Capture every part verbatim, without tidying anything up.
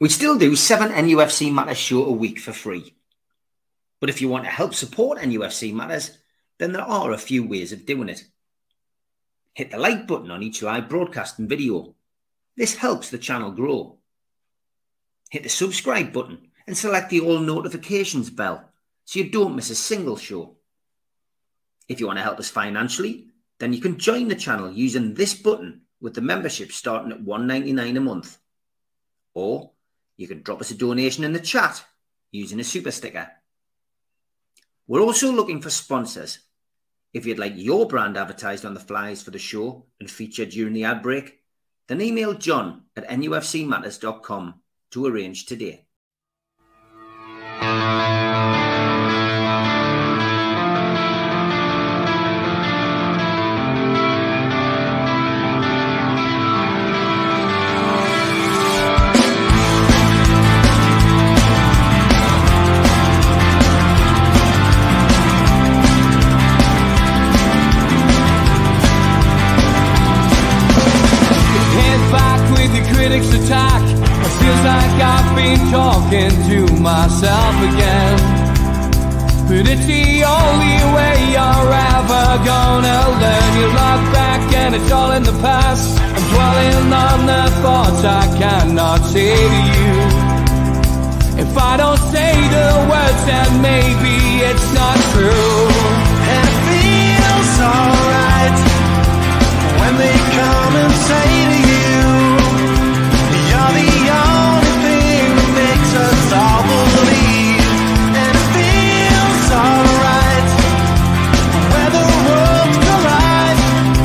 We still do seven N U F C Matters show a week for free. But if you want to help support N U F C Matters, then there are a few ways of doing it. Hit the like button on each live broadcast and video. This helps the channel grow. Hit the subscribe button and select the all notifications bell so you don't miss a single show. If you want to help us financially, then you can join the channel using this button with the membership starting at one pound ninety-nine a month. Or you can drop us a donation in the chat using a super sticker. We're also looking for sponsors. If you'd like your brand advertised on the flyers for the show and featured during the ad break, then email John at N U F C matters dot com to arrange today. Critics attack. It feels like I've been talking to myself again. But it's the only way you're ever gonna learn. You look back and it's all in the past. I'm dwelling on the thoughts I cannot say to you. If I don't say the words, then maybe it's not true. And it feels alright when they come and say to you, you're the only thing that makes us all believe. And it feels alright where the worlds collide.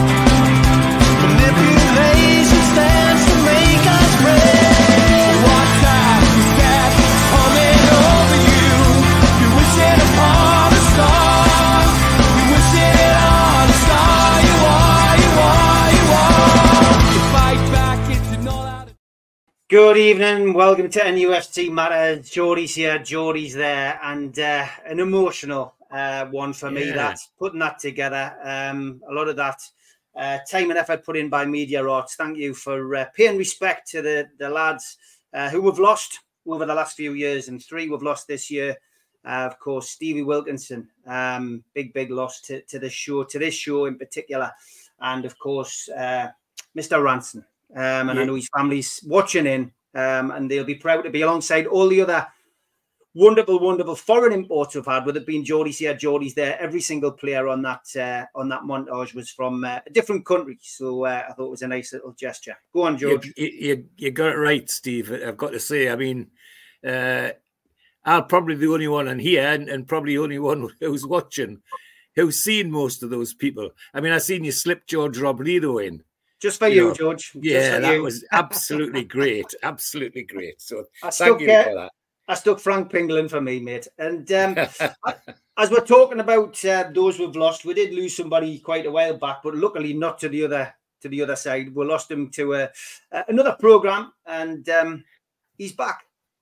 Manipulation stands to make us break. What time is that coming over you? You wish it upon a star. You wish it on a star. You are, you are, you are. You fight back, it's an all out. Good evening, welcome to N U F C Matters. Geordie's here, Geordie's there, and uh, an emotional uh, one for me. Yeah. That's putting that together. Um, a lot of that uh, time and effort put in by Media Arts. Thank you for uh, paying respect to the, the lads uh, who we've lost over the last few years, and three we've lost this year. Uh, of course, Stevie Wilkinson, um, big, big loss to, to this show, to this show in particular. And of course, uh, Mister Ranson. Um, and Yeah. I know his family's watching in, um, and they'll be proud to be alongside all the other wonderful, wonderful foreign imports we've had. With it being Geordie's here, Geordie's there. Every single player on that uh, on that montage was from uh, a different country, so uh, I thought it was a nice little gesture. Go on, George. You, you, you got it right, Steve. I've got to say, I mean, uh, I'm probably the only one on here, and, and probably the only one who's watching, who's seen most of those people. I mean, I've seen you slip George Robledo in. Just for You you, know, George. Just Yeah, for that you. was absolutely great. Absolutely great. So I thank stuck, you uh, for that. I stuck Frank Pinglen for me, mate. And um, as we're talking about uh, those we've lost, we did lose somebody quite a while back, but luckily not to the other to the other side. We lost him to a, uh, another program, and um, he's back.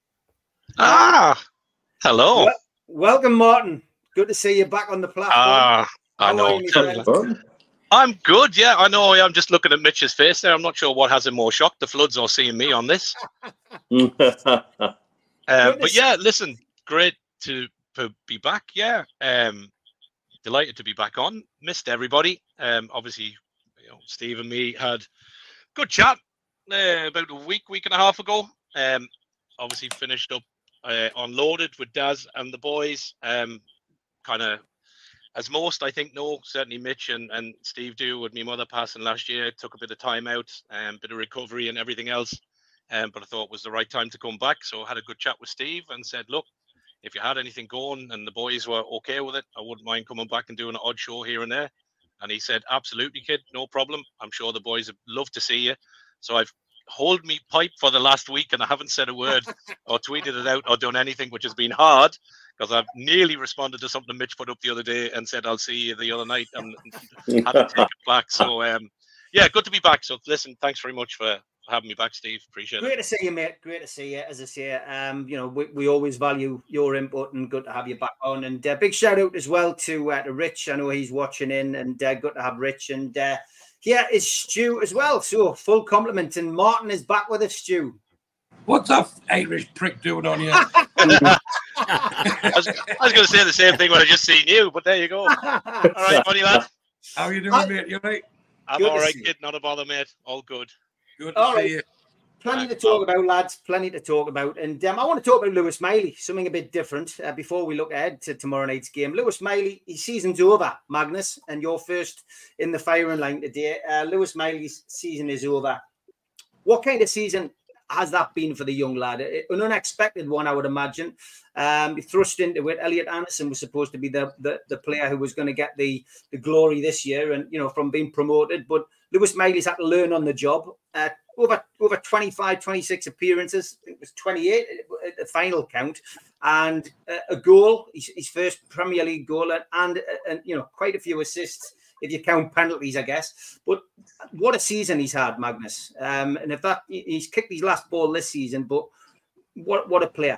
Ah, hello. Wel- welcome, Martin. Good to see you back on the platform. Ah, I How know. are you, my friend? I'm good. Yeah, I know. I'm just looking at Mitch's face there. I'm not sure what has him more shocked, the floods or seeing me on this. Uh, but yeah, listen, great to, to be back. Yeah, um, delighted to be back on. Missed everybody. Um, obviously, you know, Steve and me had good chat uh, about a week, week and a half ago. Um, obviously finished up uh, unloaded with Daz and the boys. Um, kind of. As most, I think, know, certainly Mitch and, and Steve do, with my mother passing last year, took a bit of time out, a um, bit of recovery and everything else. Um, but I thought it was the right time to come back. So I had a good chat with Steve and said, look, if you had anything going and the boys were okay with it, I wouldn't mind coming back and doing an odd show here and there. And he said, absolutely, kid, no problem. I'm sure the boys would love to see you. So I've hold me pipe for the last week and I haven't said a word or tweeted it out or done anything, which has been hard because I've nearly responded to something Mitch put up the other day and said, I'll see you the other night, and had to take it back. So, um, yeah, good to be back. So, listen, thanks very much for having me back, Steve. Appreciate Great it. to see you, mate. Great to see you. As I say, um, you know, we, we always value your input, and good to have you back on. And uh, big shout out as well to uh, to Rich. I know he's watching in, and uh, good to have Rich. And uh, here is Stu as well. So full compliment. And Martin is back with us, Stu. What's that Irish prick doing on here? I was, I was going to say the same thing when I just seen you, but there you go. All right, buddy, lad. How are you doing, I, mate? You all right? I'm good all right, kid. you. Not a bother, mate. All good. Good to All see right. you. Plenty to talk about, lads. Plenty to talk about. And um, I want to talk about Lewis Miley, something a bit different uh, before we look ahead to tomorrow night's game. Lewis Miley, his season's over, Magnus, and you're first in the firing line today. Uh, Lewis Miley's season is over. What kind of season has that been for the young lad? An unexpected one, I would imagine. Um, thrust into it. Elliot Anderson was supposed to be the, the, the player who was going to get the, the glory this year and, you know, from being promoted. But Lewis Miley's had to learn on the job. Uh, over over twenty-five, twenty-six appearances. I think it was twenty-eight at the final count. And uh, a goal, his, his first Premier League goal, and, and, and, you know, quite a few assists if you count penalties, I guess. But what a season he's had, Magnus. Um, and if that, he's kicked his last ball this season, but what what a player.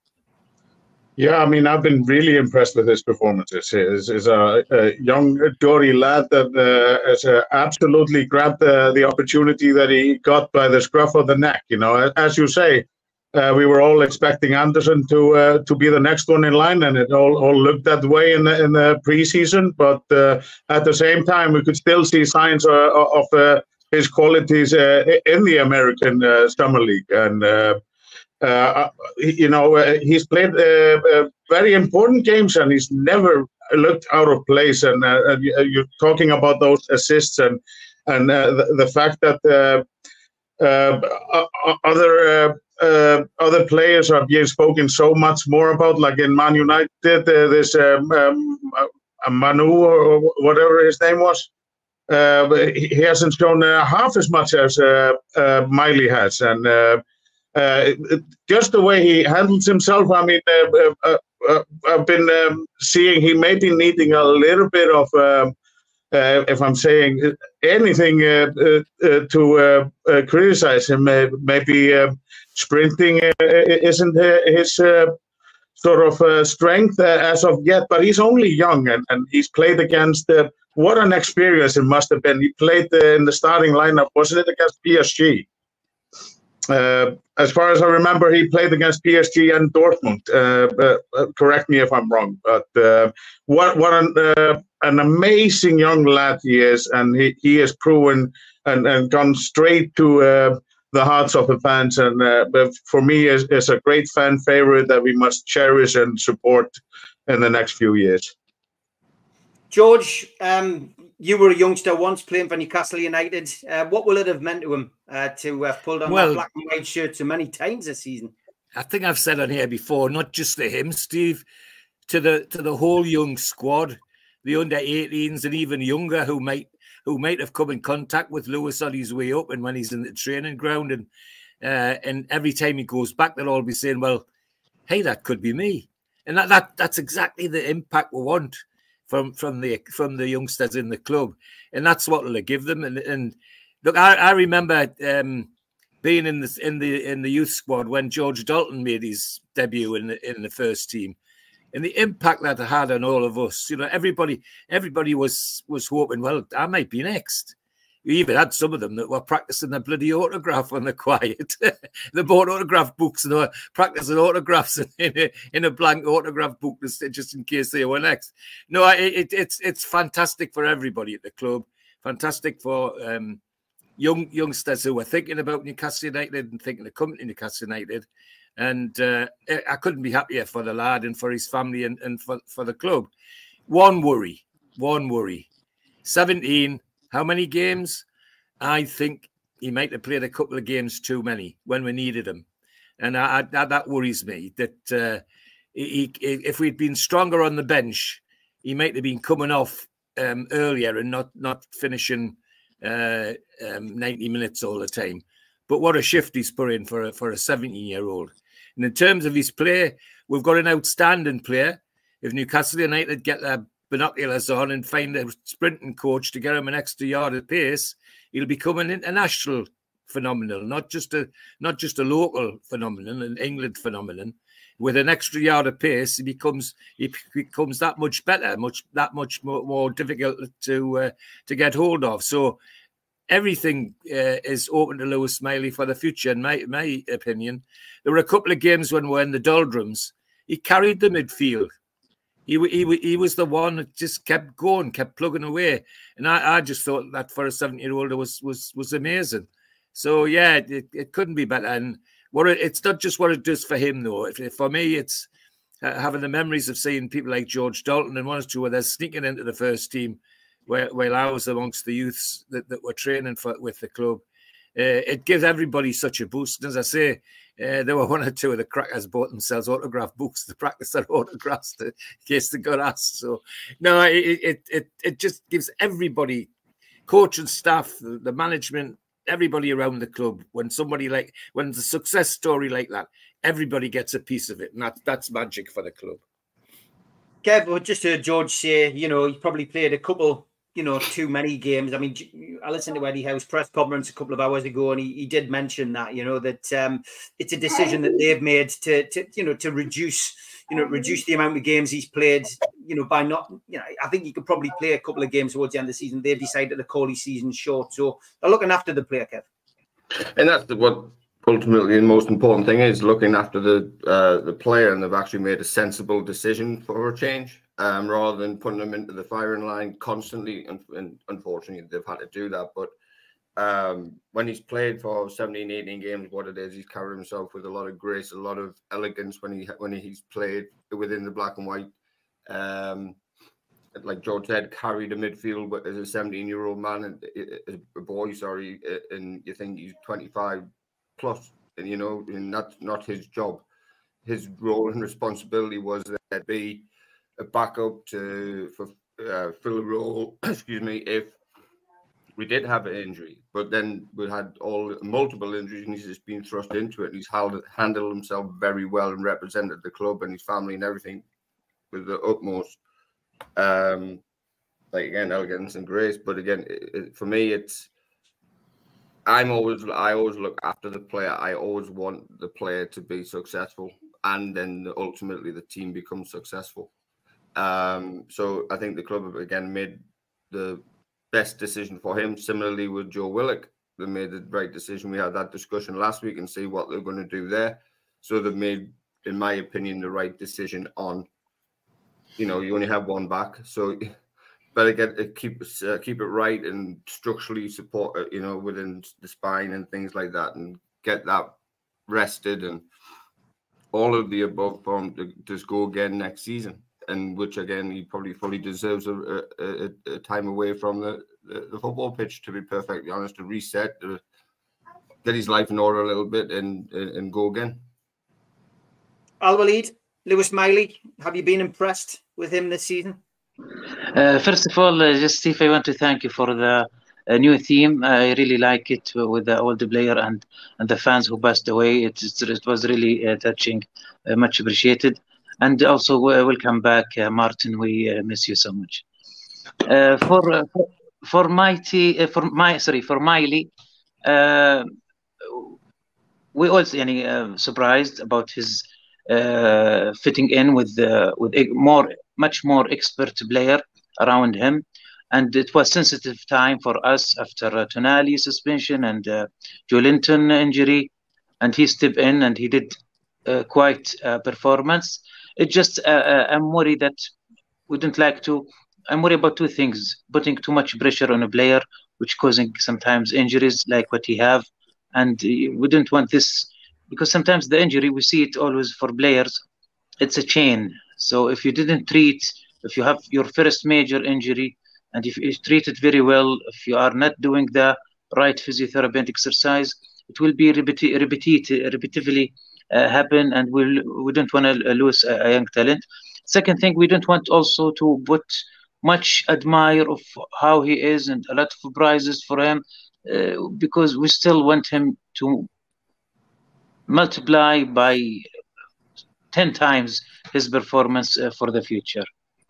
Yeah, I mean, I've been really impressed with his performances. He's, he's a, a young, dory lad that uh, has uh, absolutely grabbed the, the opportunity that he got by the scruff of the neck. You know, as you say, uh, we were all expecting Anderson to uh, to be the next one in line, and it all, all looked that way in the, in the preseason. But uh, at the same time, we could still see signs uh, of uh, his qualities uh, in the American uh, Summer League. And uh, Uh, you know, uh, he's played uh, uh, very important games, and he's never looked out of place. And uh, you're talking about those assists and and uh, the, the fact that uh, uh, other uh, uh, other players are being spoken so much more about, like in Man United, uh, this um, um, Manu or whatever his name was. Uh, he hasn't shown uh, half as much as uh, uh, Miley has, and. Uh, Uh, just the way he handles himself, I mean, uh, uh, uh, I've been um, seeing he may be needing a little bit of, uh, uh, if I'm saying anything uh, uh, uh, to uh, uh, criticize him, uh, maybe uh, sprinting uh, isn't his uh, sort of uh, strength uh, as of yet, but he's only young, and, and he's played against, uh, what an experience it must have been. He played uh, in the starting lineup, wasn't it, against P S G? Uh, as far as I remember, he played against P S G and Dortmund. Uh, uh, correct me if I'm wrong, but uh, what what an, uh, an amazing young lad he is, and he, he has proven and, and gone straight to uh, the hearts of the fans. And uh, for me, is is a great fan favorite that we must cherish and support in the next few years. George, um, you were a youngster once playing for Newcastle United. Uh, what will it have meant to him uh, to have pulled on well, that black and white shirt so many times this season? I think I've said on here before, not just to him, Steve, to the to the whole young squad, the under eighteens and even younger who might who might have come in contact with Lewis on his way up and when he's in the training ground, and uh, and every time he goes back, they'll all be saying, "Well, hey, that could be me," and that that that's exactly the impact we want from from the from the youngsters in the club, and that's what it'll give them. And and look, I, I remember um, being in the in the in the youth squad when George Dalton made his debut in the in the first team, and the impact that it had on all of us. You know, everybody everybody was was hoping, well, I might be next. You even had some of them that were practicing their bloody autograph on the quiet. They bought autograph books and they were practicing autographs in a, in a blank autograph book just in case they were next. No, it, it, it's it's fantastic for everybody at the club. Fantastic for um, young youngsters who were thinking about Newcastle United and thinking of coming to Newcastle United. And uh, I couldn't be happier for the lad and for his family and, and for, for the club. One worry, one worry. seventeen. How many games? I think he might have played a couple of games too many when we needed him. And I, I, that worries me, that uh, he, he, if we'd been stronger on the bench, he might have been coming off um, earlier and not, not finishing uh, um, ninety minutes all the time. But what a shift he's put in for a, for a seventeen-year-old. And in terms of his play, we've got an outstanding player. If Newcastle United get their binoculars on and find a sprinting coach to get him an extra yard of pace, he'll become an international phenomenon, not just a not just a local phenomenon, an England phenomenon. With an extra yard of pace, he becomes he becomes that much better, much that much more, more difficult to uh, to get hold of. So everything uh, is open to Lewis Smiley for the future, in my, my opinion. There were a couple of games when we were in the doldrums. He carried the midfield. He, he, he was the one that just kept going, kept plugging away. And I, I just thought that for a seventy-year-old was was was amazing. So, yeah, it, it couldn't be better. And what it, it's not just what it does for him, though. If, if for me, it's uh, having the memories of seeing people like George Dalton and one or two where they're sneaking into the first team while, while I was amongst the youths that, that were training for, with the club. Uh, it gives everybody such a boost. As I say, uh, there were one or two of the crackers bought themselves autograph books to practice their autographs to, in case they got asked. So, no, it it it, it just gives everybody, coach and staff, the, the management, everybody around the club, when somebody like, when it's a success story like that, everybody gets a piece of it. And that, that's magic for the club. Kev, well, just heard George say, you know, he probably played a couple, you know, too many games. I mean, I listened to Eddie Howe's press conference a couple of hours ago, and he, he did mention that, you know, that um, it's a decision that they've made to, to, you know, to reduce, you know, reduce the amount of games he's played, you know, by not, you know, I think he could probably play a couple of games towards the end of the season. They've decided to call his season short. So they're looking after the player, Kev. And that's the, what ultimately the most important thing is, looking after the uh, the player, and they've actually made a sensible decision for a change. Um, rather than putting them into the firing line constantly, and, and unfortunately they've had to do that. But um, when he's played for seventeen, eighteen games, what it is, he's carried himself with a lot of grace, a lot of elegance when he when he's played within the black and white. Um, like George said, carried a midfield as a seventeen-year-old man, and a boy, sorry, and you think he's twenty-five plus, and you know, and that's not his job. His role and responsibility was that be a backup to for uh, fill a role, excuse me, if we did have an injury. But then we had all multiple injuries, and he's just been thrust into it. And he's held, handled himself very well and represented the club and his family and everything with the utmost, um, like again, elegance and grace. But again, it, it, for me, it's I'm always I always look after the player. I always want the player to be successful, and then ultimately the team becomes successful. Um, so I think the club have again made the best decision for him. Similarly with Joe Willock, they made the right decision. We had that discussion last week and see what they're going to do there. So they've made, in my opinion, the right decision on, you know, you only have one back. So better get keep uh, keep it right and structurally support it, you know, within the spine and things like that, and get that rested and all of the above for him to just go again next season. And which again, he probably fully deserves a, a, a time away from the, the, the football pitch, to be perfectly honest, to reset, to get his life in order a little bit, and and go again. Al Walid, Lewis Smiley, have you been impressed with him this season? Uh, first of all, uh, just Steve, I want to thank you for the uh, new theme. I really like it with the older player and and the fans who passed away. It, it was really uh, touching, uh, much appreciated. And also, uh, welcome back, uh, Martin. We uh, miss you so much. Uh, for uh, for Mighty, uh, for my sorry, for Miley, uh, we also yani, uh, surprised about his uh, fitting in with uh, with a more, much more expert player around him, and it was sensitive time for us after uh, Tonali suspension and uh, Joelinton injury, and he stepped in and he did uh, quite a performance. It's just uh, uh, I'm worried that we don't like to. I'm worried about two things: putting too much pressure on a player, which causing sometimes injuries like what he have, and we don't want this, because sometimes the injury we see it always for players. It's a chain. So if you didn't treat, if you have your first major injury, and if you treat it very well, if you are not doing the right physiotherapy and exercise, it will be repeti- repeat, repetitively. Uh, happen, and we'll, we don't want to lose a, a young talent. Second thing, we don't want also to put much admire of how he is and a lot of prizes for him, uh, because we still want him to multiply by ten times his performance uh, for the future.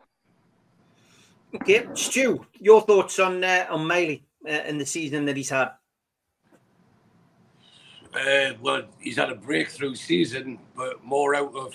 Okay, Stu, your thoughts on uh, on Miley uh, and the season that he's had? Uh, well, he's had a breakthrough season, but more out of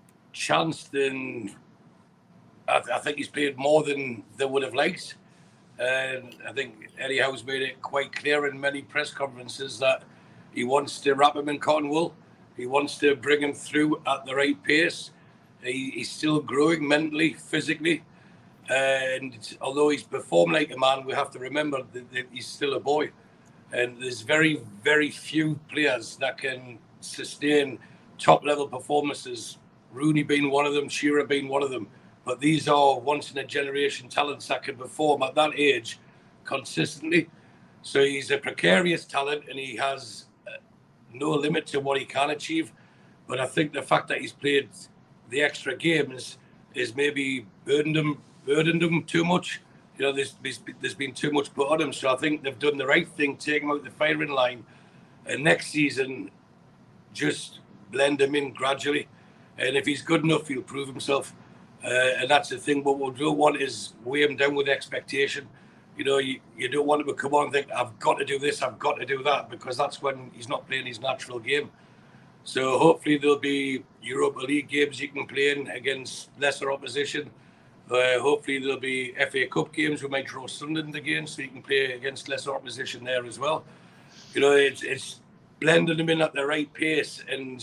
chance than I, th- I think he's played more than they would have liked. And I think Eddie Howe's made it quite clear in many press conferences that he wants to wrap him in cotton wool. He wants to bring him through at the right pace. He, he's still growing mentally, physically. And although he's performed like a man, we have to remember that, that he's still a boy. And there's very, very few players that can sustain top-level performances. Rooney being one of them, Shearer being one of them. But these are once-in-a-generation talents that can perform at that age consistently. So he's a precarious talent, and he has uh, no limit to what he can achieve. But I think the fact that he's played the extra games is maybe burdened him, burdened him too much. You know, there's, there's been too much put on him. So I think they've done the right thing, taking him out the firing line. And next season, just blend him in gradually. And if he's good enough, he'll prove himself. Uh, and that's the thing. What we don't want is weigh him down with expectation. You know, you, you don't want him to come on and think, I've got to do this, I've got to do that, because that's when he's not playing his natural game. So hopefully there'll be Europa League games he can play in against lesser opposition. Uh, hopefully there'll be F A Cup games we might draw Sunderland again, so he can play against lesser opposition there as well. You know, it's, it's blending him in at the right pace, and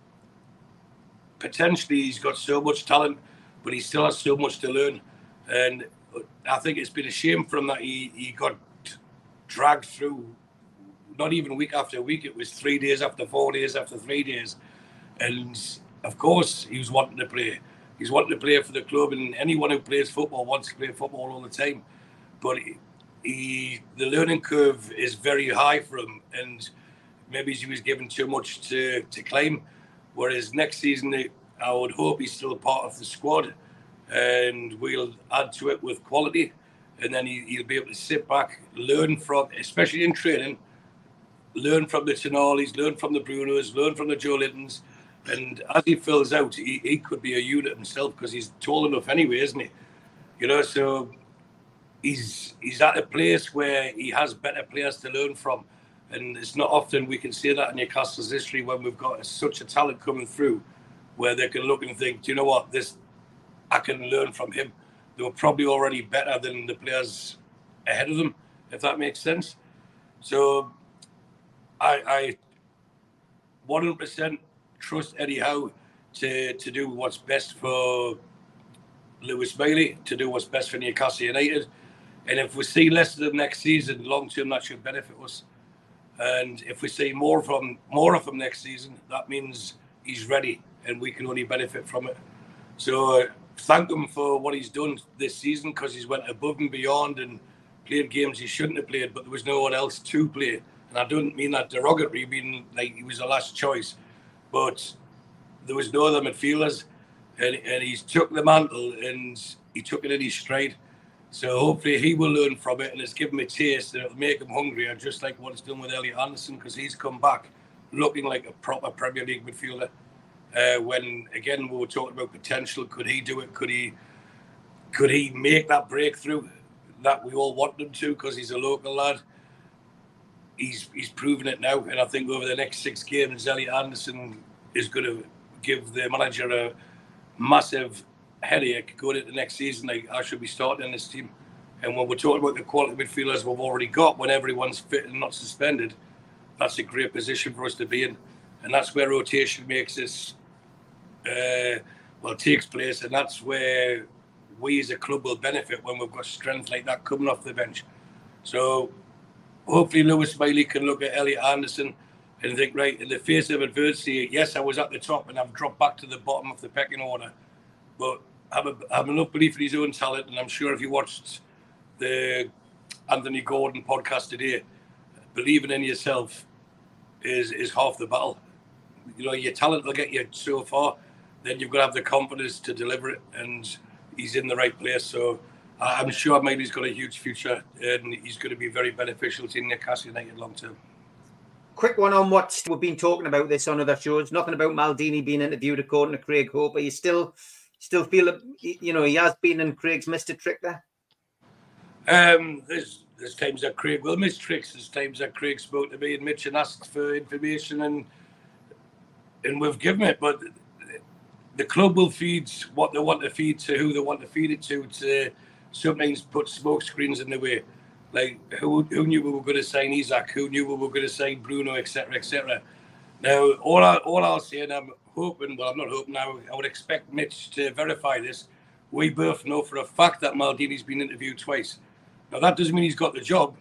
potentially he's got so much talent, but he still has so much to learn. And I think it's been a shame for him that he, he got dragged through, not even week after week. It was three days after four days after three days. And of course, he was wanting to play. He's wanting to play for the club, and anyone who plays football wants to play football all the time. But he, he the learning curve is very high for him, and maybe he was given too much to, to climb. Whereas next season, I would hope he's still a part of the squad, and we'll add to it with quality, and then he, he'll be able to sit back, learn from, especially in training, learn from the Tonales, learn from the Brunos, learn from the Joe Littons, and as he fills out, he, he could be a unit himself, because he's tall enough anyway, isn't he? You know, so he's he's at a place where he has better players to learn from, and it's not often we can say that in Newcastle's history when we've got such a talent coming through, where they can look and think, do you know what, this, I can learn from him. They were probably already better than the players ahead of them, if that makes sense. So I, I one hundred percent trust Eddie Howe to, to do what's best for Lewis Bailey, to do what's best for Newcastle United. And if we see less of them next season, long term, that should benefit us. And if we see more from more of him next season, that means he's ready, and we can only benefit from it. So uh, thank him for what he's done this season, because he's went above and beyond and played games he shouldn't have played, but there was no one else to play. And I don't mean that derogatory, meaning like he was the last choice, but there was no other midfielders, and, and he's took the mantle and he took it in his stride. So hopefully he will learn from it, and it's given him a taste, and it'll make him hungrier, just like what it's done with Elliot Anderson, because he's come back looking like a proper Premier League midfielder. Uh, when again we were talking about potential, could he do it? Could he? Could he make that breakthrough that we all want him to? Because he's a local lad. He's he's proven it now, and I think over the next six games, Elliot Anderson is going to give the manager a massive headache going into next season. Like, I should be starting in this team. And when we're talking about the quality midfielders we've already got, when everyone's fit and not suspended, that's a great position for us to be in. And that's where rotation makes us, uh, well, takes place. And that's where we as a club will benefit, when we've got strength like that coming off the bench. So hopefully Lewis Bailey can look at Elliot Anderson and think, right, in the face of adversity, yes, I was at the top and I've dropped back to the bottom of the pecking order, but I have, a, I have enough belief in his own talent. And I'm sure if you watched the Anthony Gordon podcast today, believing in yourself is is half the battle. You know, your talent will get you so far, then you've got to have the confidence to deliver it, and he's in the right place. So I'm sure maybe he's got a huge future, and he's going to be very beneficial to Newcastle United long term. Quick one on what we've been talking about this on other shows. Nothing about Maldini being interviewed according to Craig Hope. Are you still still feel that, you know, he has been and Craig's missed a trick there? Um, there's there's times that Craig will miss tricks. There's times that Craig spoke to me and Mitch and asked for information, and and we've given it. But the club will feed what they want to feed to who they want to feed it to to sometimes put smoke screens in the way. Like, who who knew we were going to sign Isaac? Who knew we were going to sign Bruno, et cetera, et cetera. Now, all, I, all I'll say, and I'm hoping, well, I'm not hoping now, I would expect Mitch to verify this. We both know for a fact that Maldini's been interviewed twice. Now, that doesn't mean he's got the job.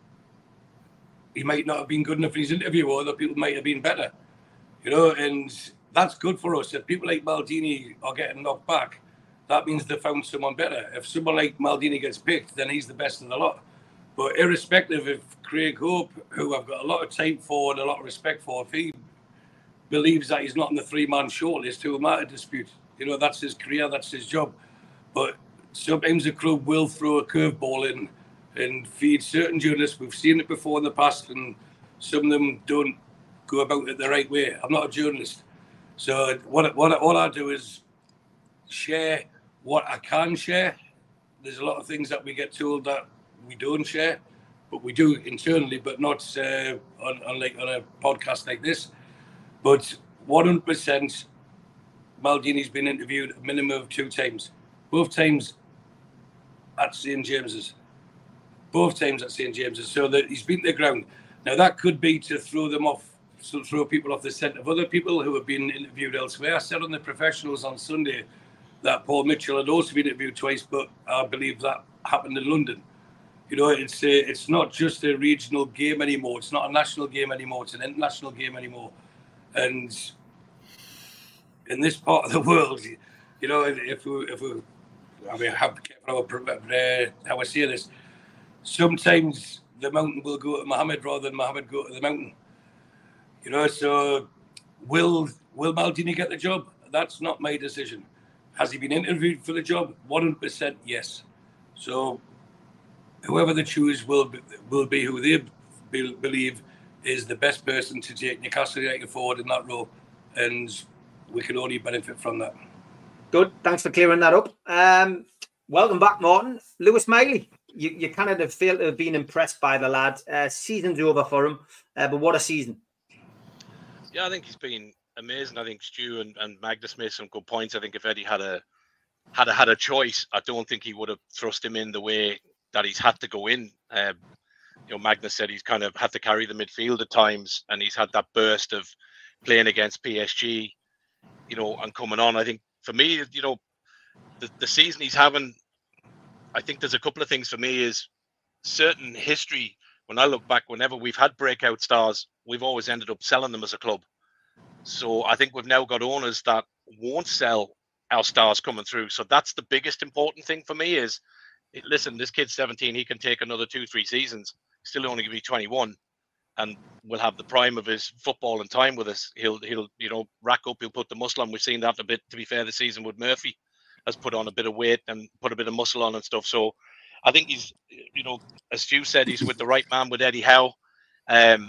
He might not have been good enough in his interview, or other people might have been better. You know, and that's good for us. If people like Maldini are getting knocked back, that means they found someone better. If someone like Maldini gets picked, then he's the best of the lot. But irrespective of Craig Hope, who I've got a lot of time for and a lot of respect for, if he believes that he's not in the three-man shortlist, who am I to dispute? You know, that's his career, that's his job. But sometimes the club will throw a curveball in and feed certain journalists. We've seen it before in the past, and some of them don't go about it the right way. I'm not a journalist. So what, what all I do is share what I can share. There's a lot of things that we get told that we don't share, but we do internally, but not uh, on, on like on a podcast like this. But one hundred percent, Maldini's been interviewed a minimum of two times. Both times at Saint James's. Both times at Saint James's. So that he's been to the ground. Now that could be to throw them off, to throw people off the scent of other people who have been interviewed elsewhere. I said on the professionals on Sunday that Paul Mitchell had also been interviewed twice, but I believe that happened in London. You know, it's a, it's not just a regional game anymore. It's not a national game anymore. It's an international game anymore. And in this part of the world, you know, if we, if we, I mean, how, how I say this, sometimes the mountain will go to Mohammed rather than Mohammed go to the mountain. You know, so will will Maldini get the job? That's not my decision. Has he been interviewed for the job? one hundred percent yes. So whoever they choose will be, will be who they be, believe is the best person to take Newcastle United forward in that role, and we can only benefit from that. Good, thanks for clearing that up. Um, welcome back, Martin. Lewis Miley, you, you kind of feel to have been impressed by the lad. Uh, season's over for him, uh, but what a season. Yeah, I think he's been amazing. I think Stu and, and Magnus made some good points. I think if Eddie had a had a, had a choice, I don't think he would have thrust him in the way that he's had to go in. Um, you know, Magnus said he's kind of had to carry the midfield at times, and he's had that burst of playing against P S G, you know, and coming on. I think for me, you know, the, the season he's having, I think there's a couple of things for me is certain history. When I look back, whenever we've had breakout stars, we've always ended up selling them as a club. So I think we've now got owners that won't sell our stars coming through. So that's the biggest important thing for me is, listen, this kid's seventeen. He can take another two, three seasons. Still only going to be twenty-one, and will have the prime of his football and time with us. He'll, he'll, you know, rack up. He'll put the muscle on. We've seen that a bit. To be fair, the season with Murphy has put on a bit of weight and put a bit of muscle on and stuff. So I think he's, you know, as Stu said, he's with the right man with Eddie Howe. Um,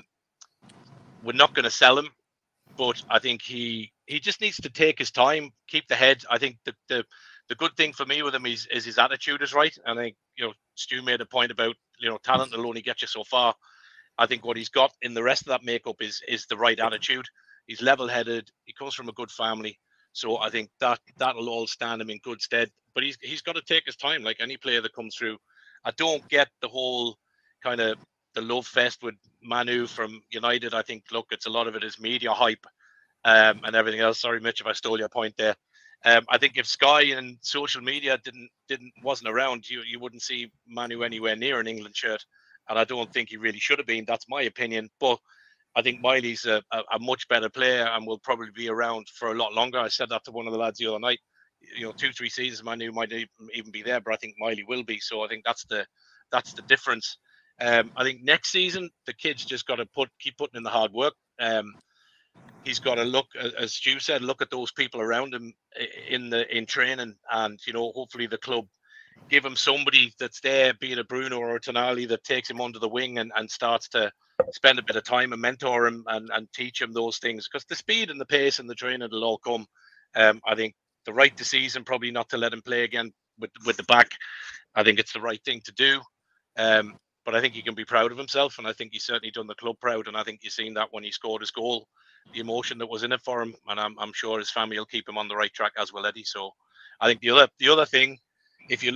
we're not going to sell him, but I think he he just needs to take his time, keep the head. I think the the the good thing for me with him is, is his attitude is right. And I think, you know, Stu made a point about, you know, talent will only get you so far. I think what he's got in the rest of that makeup is is the right attitude. He's level-headed. He comes from a good family. So I think that that'll all stand him in good stead. But he's he's got to take his time, like any player that comes through. I don't get the whole kind of the love fest with Manu from United. I think, look, it's a lot of it is media hype um, and everything else. Sorry, Mitch, if I stole your point there. Um, I think if Sky and social media didn't didn't wasn't around, you you wouldn't see Manu anywhere near an England shirt, and I don't think he really should have been. That's my opinion. But I think Miley's a, a, a much better player and will probably be around for a lot longer. I said that to one of the lads the other night. You know, two three seasons, Manu might even, even be there, but I think Miley will be. So I think that's the that's the difference. Um, I think next season the kid's just got to put keep putting in the hard work. Um, He's got to look, as Stu said, look at those people around him in the in training, and you know, hopefully the club give him somebody that's there, be it a Bruno or a Tonali, that takes him under the wing and, and starts to spend a bit of time and mentor him and, and teach him those things. Because the speed and the pace and the training will all come. Um, I think the right decision probably not to let him play again with with the back. I think it's the right thing to do. Um, but I think he can be proud of himself, and I think he's certainly done the club proud. And I think you've seen that when he scored his goal, the emotion that was in it for him, and I'm, I'm sure his family will keep him on the right track as well, Eddie. So I think the other the other thing, if you look at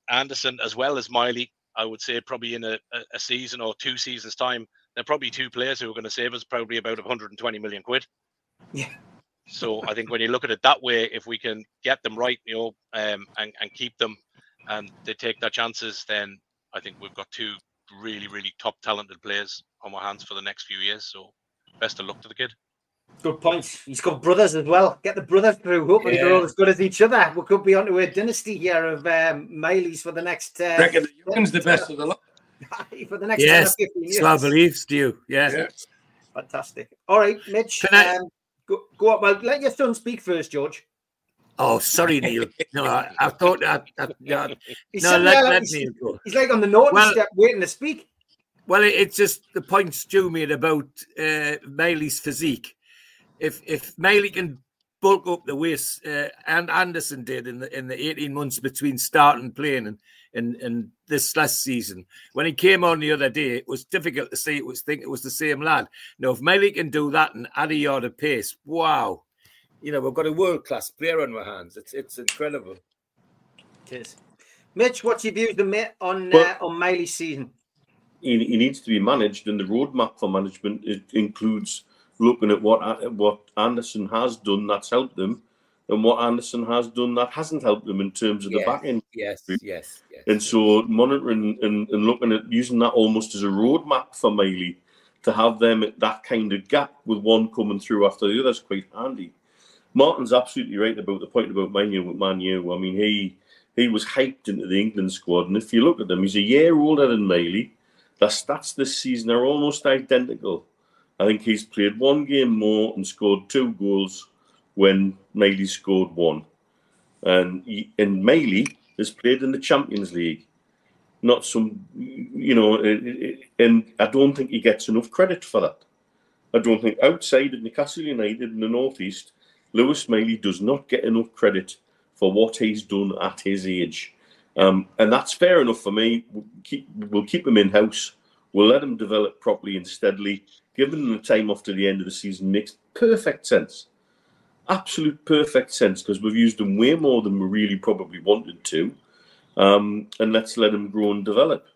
Anderson as well as Miley, I would say probably in a, a season or two seasons time, they're probably two players who are going to save us probably about one hundred twenty million quid. Yeah. So I think when you look at it that way, if we can get them right, you know, um, and, and keep them and they take their chances, then I think we've got two really, really top talented players on our hands for the next few years. So best of luck to the kid. Good points. He's got brothers as well. Get the brothers through. Hopefully yeah. they're all as good as each other. We could be onto a dynasty here of um, Miley's for the next. Uh, I reckon the young's the best of the lot. For the next yes, ten or fifteen years. So I believe, Stu. Yeah. yeah. Fantastic. All right, Mitch. Can I... um, go, go up. Well, let your son speak first, George. Oh, sorry, Neil. No, I, I thought that. I, no, he's no let, like, let he's, Neil go. He's like on the naughty well, step waiting to speak. Well, it, it's just the point Stu made about uh, Miley's physique. If if Miley can bulk up the waist, uh, and Anderson did in the in the eighteen months between starting playing and, and and this last season, when he came on the other day, it was difficult to say it was think it was the same lad. Now, if Miley can do that and add a yard of pace, wow, you know, we've got a world class player on our hands. It's it's incredible. Cheers, Mitch. What's your views on on, well, uh, on Miley's season? He, he needs to be managed, and the roadmap for management it includes looking at what what Anderson has done that's helped them, and what Anderson has done that hasn't helped them in terms of yes, the back end. Yes, yes, yes. And so monitoring and, and looking at using that almost as a roadmap for Miley to have them at that kind of gap with one coming through after the other is quite handy. Martin's absolutely right about the point about Manu with Manu. I mean, he he was hyped into the England squad, and if you look at them, he's a year older than Miley. Their stats this season are almost identical. I think he's played one game more and scored two goals when Miley scored one. And, he, and Miley has played in the Champions League. Not some, you know, and I don't think he gets enough credit for that. I don't think outside of Newcastle United in the North East, Lewis Miley does not get enough credit for what he's done at his age. Um, and that's fair enough for me. We'll keep, we'll keep him in-house. We'll let him develop properly and steadily. Giving him the time off to the end of the season makes perfect sense. Absolute perfect sense, because we've used him way more than we really probably wanted to. Um, and let's let him grow and develop.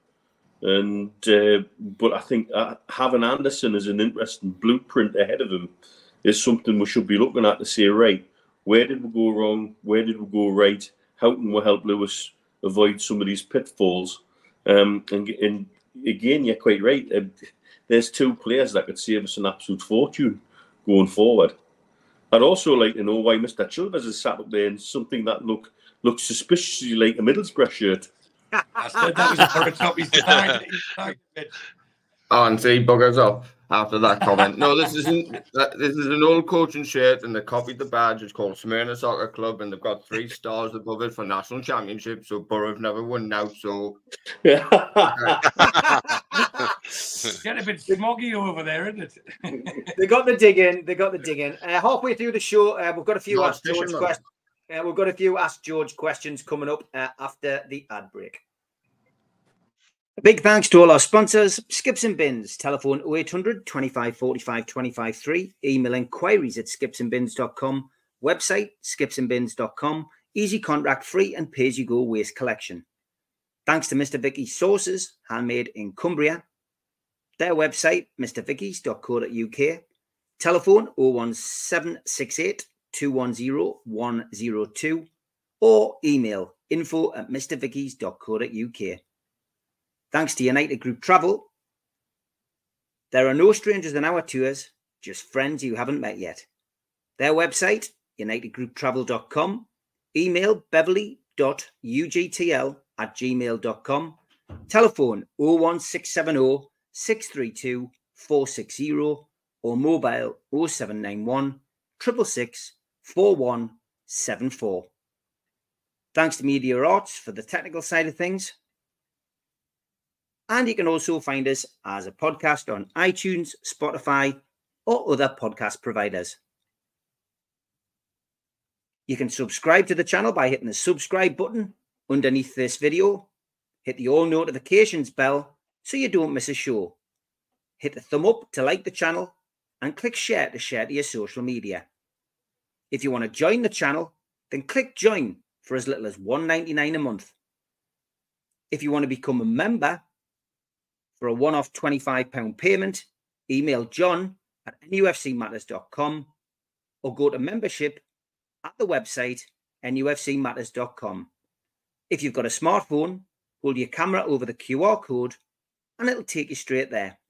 And uh, But I think uh, having Anderson as an interesting blueprint ahead of him is something we should be looking at to say, right, where did we go wrong? Where did we go right? How can we help Lewis avoid some of these pitfalls? Um, and, and again, you're quite right. Uh, there's two players that could save us an absolute fortune going forward. I'd also like to know why Mister Chilvers is sat up there in something that look looks suspiciously like a Middlesbrough shirt. I said that was for a top. He's designed it. Oh, and see, buggers up after that comment. No, this isn't. This is an old coaching shirt, and they copied the badge. It's called Smyrna Soccer Club, and they've got three stars above it for national championship. So Borough have never won now. So get a bit smoggy over there, isn't it? They got the dig in. They got the dig in. Uh, halfway through the show, uh, we've got a few Ask George questions. Uh, we've got a few Ask George questions coming up uh, after the ad break. A big thanks to all our sponsors, Skips and Bins, telephone oh eight hundred, twenty-five forty-five, twenty-five three, email inquiries at skips and bins dot com, website skips and bins dot com, easy contract free and pay-as-you-go waste collection. Thanks to Mister Vicky's Sauces, handmade in Cumbria. Their website, mr vickies dot co dot uk, telephone oh one seven six eight, two one oh, one oh two, or email info at mr vickies dot co dot uk. Thanks to United Group Travel. There are no strangers on our tours, just friends you haven't met yet. Their website, united group travel dot com, email beverly dot u g t l at gmail dot com, telephone oh one six seven oh, six three two, four six oh, or mobile oh seven nine one, six six six, four one seven four. Thanks to Media Arts for the technical side of things. And you can also find us as a podcast on iTunes, Spotify, or other podcast providers. You can subscribe to the channel by hitting the subscribe button underneath this video. Hit the all notifications bell so you don't miss a show. Hit the thumb up to like the channel and click share to share to your social media. If you want to join the channel, then click join for as little as one ninety-nine a month. If you want to become a member for a one-off twenty-five pound payment, email John at N U F C matters dot com or go to membership at the website N U F C matters dot com. If you've got a smartphone, hold your camera over the Q R code and it'll take you straight there.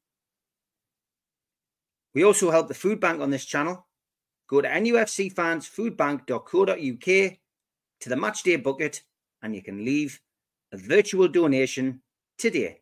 We also help the food bank on this channel. Go to N U F C fans food bank dot co dot U K to the matchday bucket and you can leave a virtual donation today.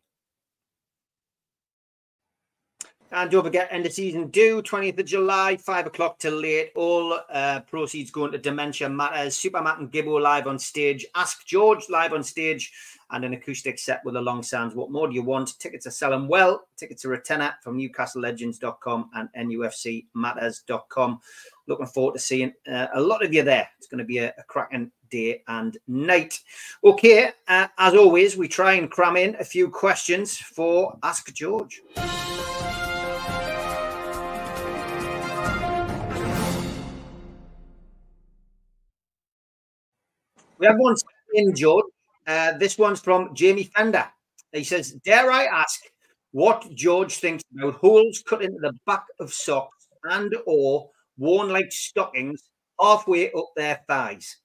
And don't forget, end of season due, twentieth of July, five o'clock till late. All uh, proceeds going to Dementia Matters. Super Matt and Gibbo live on stage. Ask George live on stage. And an acoustic set with the long sounds. What more do you want? Tickets are selling well. Tickets are a tenner from Newcastle Legends dot com and N U F C matters dot com. Looking forward to seeing uh, a lot of you there. It's going to be a, a cracking day and night. Okay, uh, as always, we try and cram in a few questions for Ask George. We have one in, George. Uh, this one's from Jamie Fender. He says, dare I ask what George thinks about holes cut into the back of socks and or worn like stockings halfway up their thighs?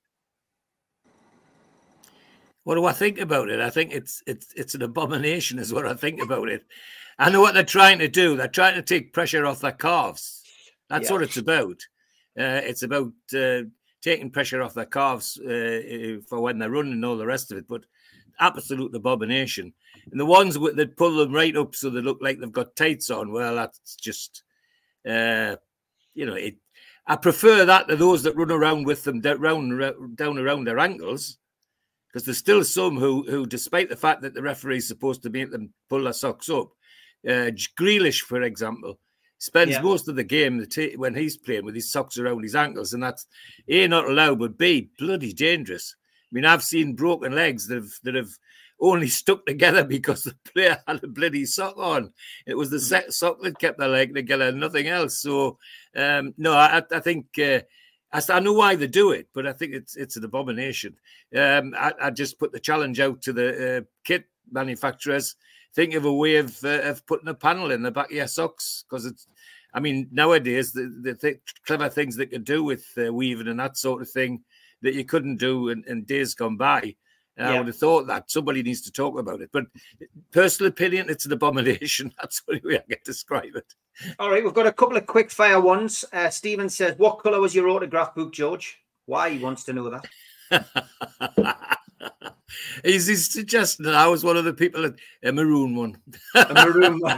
What do I think about it? I think it's it's it's an abomination is what I think about it. I know what they're trying to do. They're trying to take pressure off their calves. That's yeah. what it's about. Uh, it's about uh, taking pressure off their calves uh, for when they're running and all the rest of it. But absolute abomination. And the ones that pull them right up so they look like they've got tights on, well, that's just, uh, you know, it. I prefer that to those that run around with them down, down around their ankles, because there's still some who, who, despite the fact that the referee is supposed to make them pull their socks up, uh, Grealish, for example, spends yeah. most of the game the when he's playing with his socks around his ankles, and that's A, not allowed, but B, bloody dangerous. I mean, I've seen broken legs that have that have only stuck together because the player had a bloody sock on. It was the mm-hmm. sock that kept the leg together, nothing else. So, um, no, I, I think uh, I, I know why they do it, but I think it's it's an abomination. Um, I, I just put the challenge out to the uh, kit manufacturers. Think of a way of uh, of putting a panel in the back of your socks, because it's. I mean, nowadays the, the th clever things they can do with uh, weaving and that sort of thing that you couldn't do in, in days gone by. Uh, yeah. I would have thought that somebody needs to talk about it. But personal opinion, it's an abomination. That's the way I can describe it. All right, we've got a couple of quick fire ones. Uh, Stephen says, "What colour was your autograph book, George?" Why? He wants to know that. He's, he's suggesting that I was one of the people at a maroon one. A maroon one.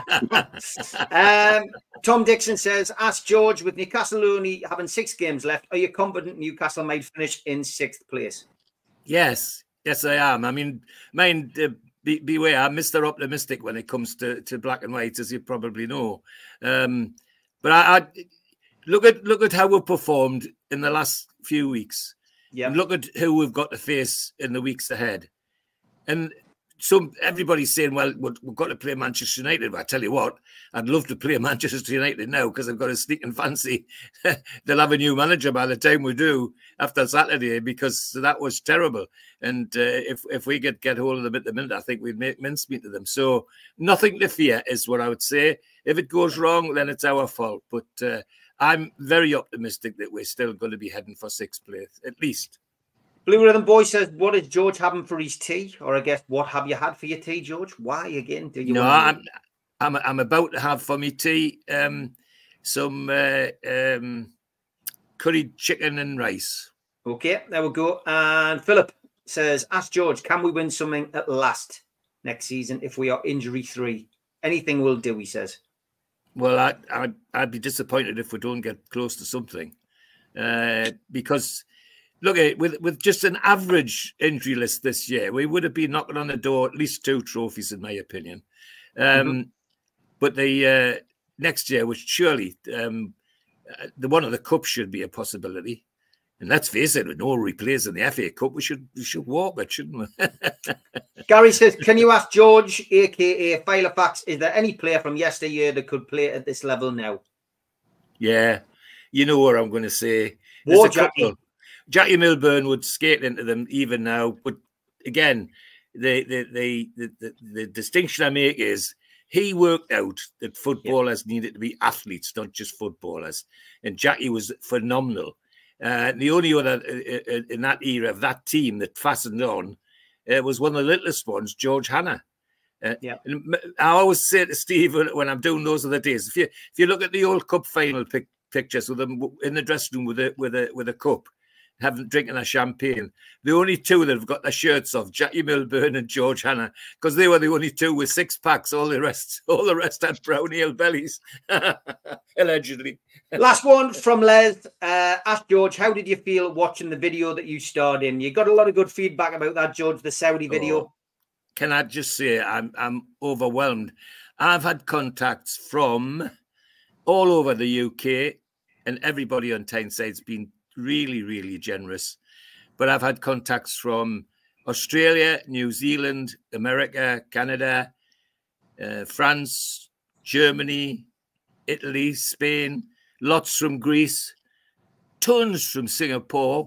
um, Tom Dixon says, ask George, with Newcastle only having six games left, are you confident Newcastle might finish in sixth place? Yes, yes, I am. I mean, mind, uh, be, beware, I'm Mister Optimistic when it comes to, to black and white, as you probably know. Um, but I, I look at look at how we've performed in the last few weeks. Yeah. And look at who we've got to face in the weeks ahead. And some everybody's saying, well, we've got to play Manchester United. But I tell you what, I'd love to play Manchester United now, because I've got a sneaking fancy they'll have a new manager by the time we do after Saturday, because that was terrible. And uh, if, if we get, get hold of them at the minute, I think we'd make mincemeat of them. So nothing to fear is what I would say. If it goes wrong, then it's our fault. But uh, I'm very optimistic that we're still going to be heading for sixth place, at least. Blue Rhythm Boy says, what is George having for his tea? Or I guess, what have you had for your tea, George? Why again? Do you no, want I'm, I'm I'm about to have for me tea um, some uh, um, curried chicken and rice. Okay, there we go. And Philip says, ask George, can we win something at last next season if we are injury-free? Anything will do, he says. Well, I, I'd, I'd be disappointed if we don't get close to something. Uh, because, look, with, with just an average injury list this year, we would have been knocking on the door at least two trophies, in my opinion. Um, mm-hmm. But the uh, next year, which surely um, the one of the Cup should be a possibility. And let's face it, with no replays in the F A Cup, we should we should walk it, shouldn't we? Gary says, can you ask George, a k a. Filofax, is there any player from yesteryear that could play at this level now? Yeah, you know what I'm going to say. War Jackie. Jackie Milburn would skate into them even now. But again, the the the the, the, the distinction I make is he worked out that footballers yeah. needed to be athletes, not just footballers. And Jackie was phenomenal. Uh, the only other uh, in that era of that team that fastened on uh, was one of the littlest ones, George Hanna. Uh, yeah. And I always say to Steve when I'm doing those other days, if you if you look at the World Cup final pic pictures with them in the dressing room with a with a with a cup, having drinking a champagne, the only two that have got their shirts off, Jackie Milburn and George Hanna, because they were the only two with six packs. All the rest, all the rest had brown ale bellies, allegedly. Last one from Les. Uh, ask George, how did you feel watching the video that you starred in? You got a lot of good feedback about that, George, the Saudi video. Oh, can I just say I'm I'm overwhelmed. I've had contacts from all over the U K, and everybody on Tynesyde's been really, really generous. But I've had contacts from Australia, New Zealand, America, Canada, uh, France, Germany, Italy, Spain, lots from Greece, tons from Singapore,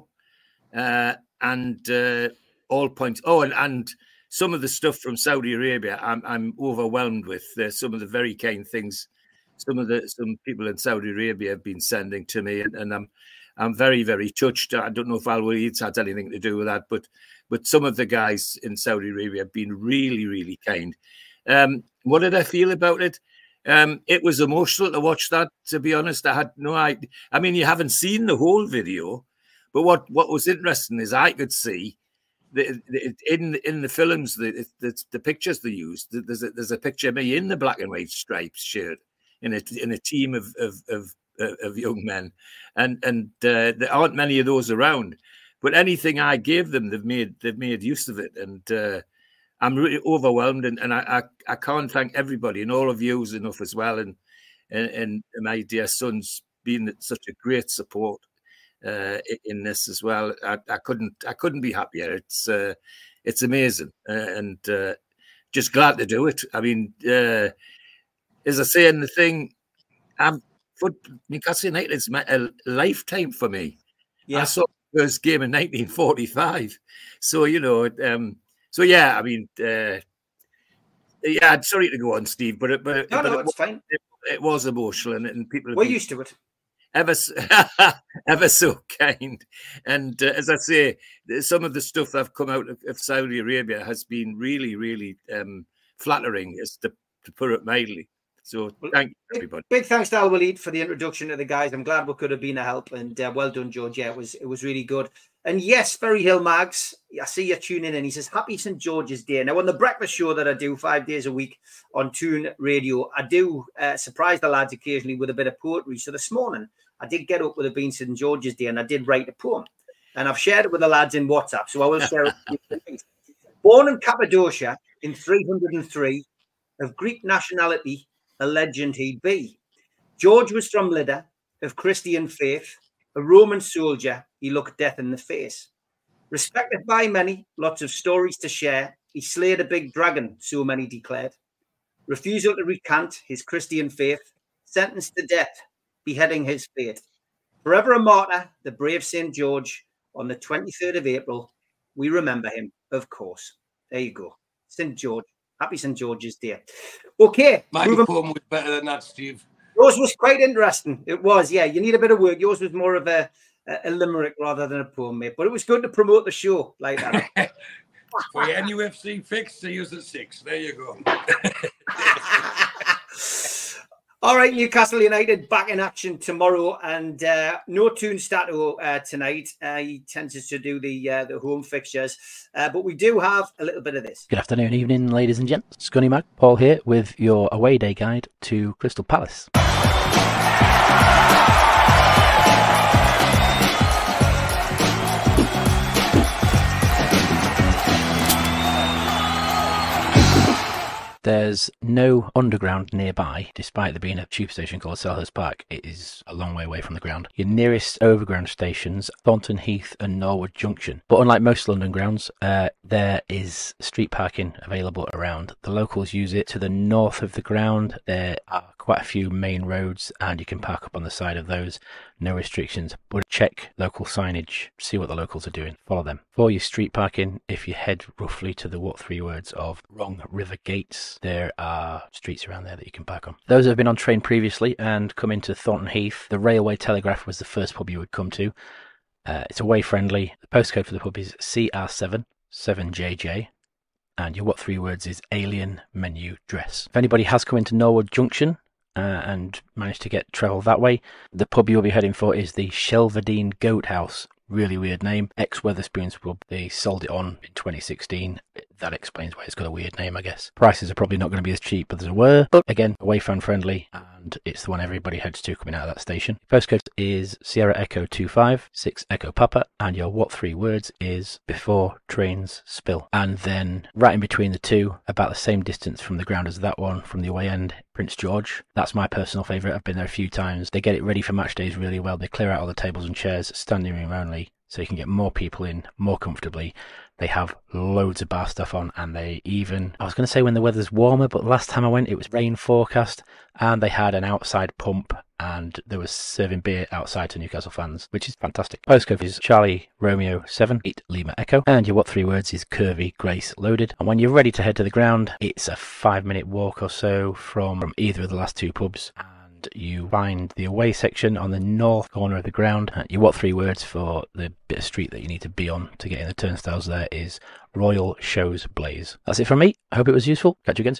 uh, and uh, all points. Oh, and, and some of the stuff from Saudi Arabia, I'm, I'm overwhelmed with. Uh, some of the very kind things some of the some people in Saudi Arabia have been sending to me, and, and I'm I'm very, very touched. I don't know if Al Waleed's had anything to do with that, but but some of the guys in Saudi Arabia have been really, really kind. Um, what did I feel about it? Um, it was emotional to watch that, to be honest. I had no idea. I mean, you haven't seen the whole video, but what, what was interesting is I could see the, the, in in the films, the, the the pictures they used. There's a, there's a picture of me in the black and white stripes shirt in a in a team of of of, of young men, and and uh, there aren't many of those around. But anything I gave them, they've made they've made use of it, and uh, I'm really overwhelmed. And, and I, I I can't thank everybody and all of you enough as well, and and, and my dear son's been such a great support uh, in this as well. I, I couldn't I couldn't be happier. It's uh, it's amazing, uh, and uh, just glad to do it. I mean, uh, as I say in the thing, I'm foot Newcastle United's a lifetime for me. Yeah. I saw the first game in nineteen forty-five, so you know. Um, so yeah, I mean, uh, yeah. I'm sorry to go on, Steve, but it, but, no, but no, it, it's fine. It, it was emotional, and, and people we're used to it. Ever, ever so kind, and uh, as I say, some of the stuff that have come out of, of Saudi Arabia has been really, really um, flattering, as to, to put it mildly. So thank you, everybody. Big, big thanks to Al Waleed for the introduction to the guys. I'm glad we could have been a help, and uh, well done, George. Yeah, it was it was really good. And yes, Ferry Hill Mags, I see you tuning in. He says, happy Saint George's Day. Now, on the breakfast show that I do five days a week on Toon Radio, I do uh, surprise the lads occasionally with a bit of poetry. So this morning, I did get up with it being Saint George's Day, and I did write a poem. And I've shared it with the lads in WhatsApp, so I will share it. Born in Cappadocia in three hundred three, of Greek nationality, a legend he'd be. George was from Lydda, of Christian faith, a Roman soldier, he looked death in the face. Respected by many, lots of stories to share, he slayed a big dragon, so many declared. Refusal to recant his Christian faith, sentenced to death, beheading his fate. Forever a martyr, the brave Saint George, on the twenty-third of April, we remember him, of course. There you go. Saint George. Happy Saint George's Day. Okay. My poem was better than that, Steve. Yours was quite interesting. It was, yeah. You need a bit of work. Yours was more of a, a limerick rather than a poem, mate. But it was good to promote the show like that. For your N U F C fix, they use at six. There you go. All right, Newcastle United back in action tomorrow, and uh, no Toon Stato uh, tonight. Uh, he tends to do the uh, the home fixtures, uh, but we do have a little bit of this. Good afternoon, evening, ladies and gents. Scunny Mag, Paul here with your away day guide to Crystal Palace. There's no underground nearby, despite there being a tube station called Selhurst Park. It is a long way away from the ground. Your nearest overground stations, Thornton Heath and Norwood Junction. But unlike most London grounds, uh, there is street parking available around. The locals use it. To the north of the ground, there are quite a few main roads, and you can park up on the side of those. No restrictions, but check local signage, see what the locals are doing, follow them. For your street parking, if you head roughly to the what three words of Wrong River Gates, there are streets around there that you can park on. Those who have been on train previously and come into Thornton Heath, the Railway Telegraph was the first pub you would come to. Uh, it's away friendly. The postcode for the pub is C R seven seven J J. And your what three words is Alien Menu Dress. If anybody has come into Norwood Junction, Uh, and managed to get travel that way, the pub you'll be heading for is the Shelverdine Goat House. Really weird name. Ex-Wetherspoons pub. They sold it on in twenty sixteen. That explains why it's got a weird name, I guess. Prices are probably not going to be as cheap as they were, but again, away fan friendly, and it's the one everybody heads to coming out of that station. Postcode is Sierra Echo two five six Echo Papa, and your what three words is Before Trains Spill. And then right in between the two, about the same distance from the ground as that one, from the away end, Prince George. That's my personal favourite. I've been there a few times. They get it ready for match days really well. They clear out all the tables and chairs, standing room only, so you can get more people in more comfortably. They have loads of bar stuff on, and they even, I was going to say when the weather's warmer, but last time I went it was rain forecast, and they had an outside pump, and there was serving beer outside to Newcastle fans, which is fantastic. Postcode is Charlie Romeo seven eight Lima Echo, and your what three words is Curvy Grace Loaded. And when you're ready to head to the ground, it's a five minute walk or so from, from either of the last two pubs. You find the away section on the north corner of the ground. Your what three words for the bit of street that you need to be on to get in the turnstiles there is Royal Shows Blaze. That's it from me. I hope it was useful. Catch you again soon.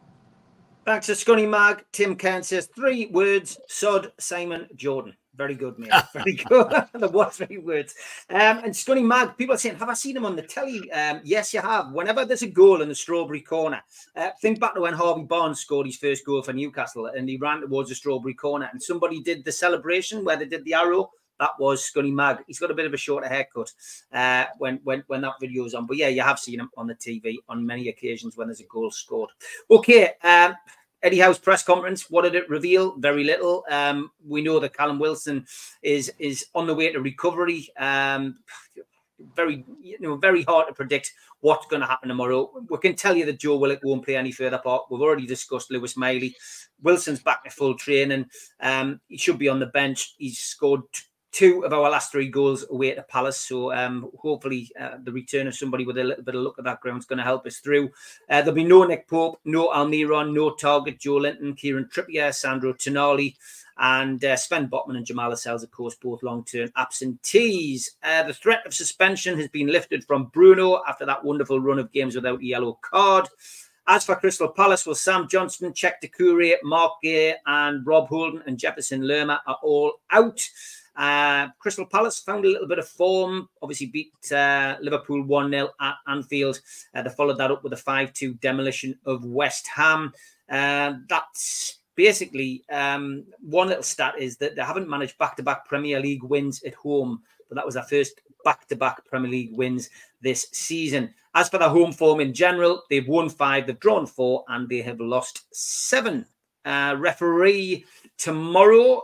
Thanks to Scunny Mag. Tim Kern says three words: Sod, Simon, Jordan. Very good, mate. Very good. The what three words. Um, and Scunny Mag, people are saying, have I seen him on the telly? Um, yes, you have. Whenever there's a goal in the Strawberry Corner, uh, think back to when Harvey Barnes scored his first goal for Newcastle and he ran towards the Strawberry Corner and somebody did the celebration where they did the arrow. That was Scunny Mag. He's got a bit of a shorter haircut uh, when, when, when that video is on. But yeah, you have seen him on the T V on many occasions when there's a goal scored. Okay. Um, Eddie Howe's press conference, what did it reveal? Very little. Um, we know that Callum Wilson is is on the way to recovery. Um, very, you know, very hard to predict what's going to happen tomorrow. We can tell you that Joe Willock won't play any further part. We've already discussed Lewis Miley. Wilson's back to full training. Um, he should be on the bench. He's scored two of our last three goals away at Palace. So um, hopefully uh, the return of somebody with a little bit of luck at that ground is going to help us through. Uh, there'll be no Nick Pope, no Almiron, no Target, Joe Linton, Kieran Trippier, Sandro Tonali, and uh, Sven Botman and Jamal Lascelles, of course, both long-term absentees. Uh, the threat of suspension has been lifted from Bruno after that wonderful run of games without a yellow card. As for Crystal Palace, well, Sam Johnston, Czech Doucouré, Mark Gay, and Rob Holden and Jefferson Lerma are all out. Uh, Crystal Palace found a little bit of form, obviously beat uh, Liverpool one nil at Anfield. Uh, they followed that up with a five two demolition of West Ham. Uh, that's basically um, one little stat is that they haven't managed back-to-back Premier League wins at home, but that was their first back-to-back Premier League wins this season. As for the home form in general, they've won five, they've drawn four, and they have lost seven. Uh, referee tomorrow,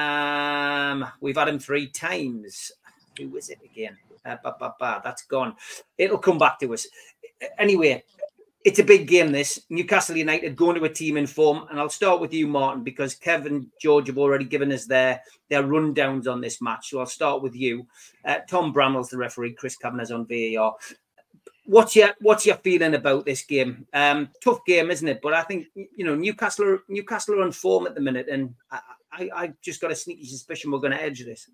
um, we've had him three times. Who is it again? Uh, bah, bah, bah, that's gone. It'll come back to us. Anyway, it's a big game, this. Newcastle United going to a team in form. And I'll start with you, Martin, because Kevin and George have already given us their, their rundowns on this match. So I'll start with you. Uh, Tom Bramall's the referee. Chris Kavanagh's on V A R. What's your what's your feeling about this game? Um, tough game, isn't it? But I think you know Newcastle are, Newcastle are on form at the minute, and I, I, I just got a sneaky suspicion we're going to edge this.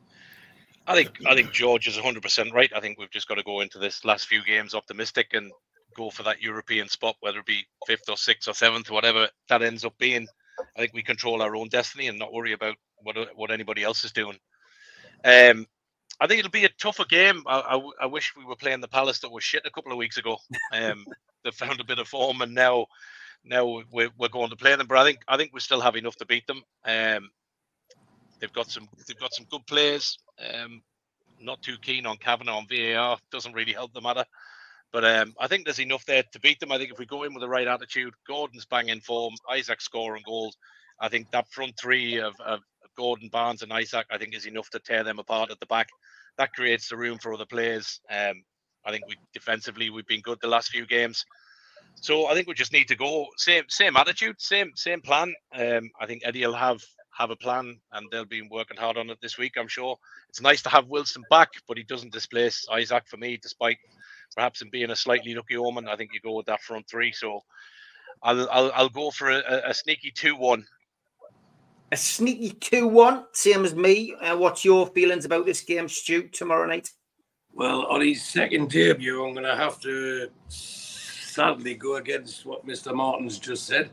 I think I think George is one hundred percent right. I think we've just got to go into this last few games optimistic and go for that European spot, whether it be fifth or sixth or seventh, whatever that ends up being. I think we control our own destiny and not worry about what what anybody else is doing. Um. I think it'll be a tougher game. I, I, I wish we were playing the Palace that was shit a couple of weeks ago. Um, they found a bit of form, and now, now we're, we're going to play them. But I think I think we still have enough to beat them. Um, they've got some they've got some good players. Um, not too keen on Kavanagh on V A R. Doesn't really help the matter. But um, I think there's enough there to beat them. I think if we go in with the right attitude, Gordon's banging form, Isaac scoring goals, I think that front three of, of Gordon, Barnes and Isaac, I think is enough to tear them apart at the back. That creates the room for other players. Um, I think we defensively, we've been good the last few games. So I think we just need to go same same attitude, same same plan. Um, I think Eddie will have have a plan, and they'll be working hard on it this week, I'm sure. It's nice to have Wilson back, but he doesn't displace Isaac for me, despite perhaps him being a slightly lucky omen. I think you go with that front three. So I'll I'll, I'll go for a, a sneaky two one. A sneaky two one, same as me. Uh, what's your feelings about this game, Stu, tomorrow night? Well, on his second debut, I'm going to have to sadly go against what Mister Martin's just said.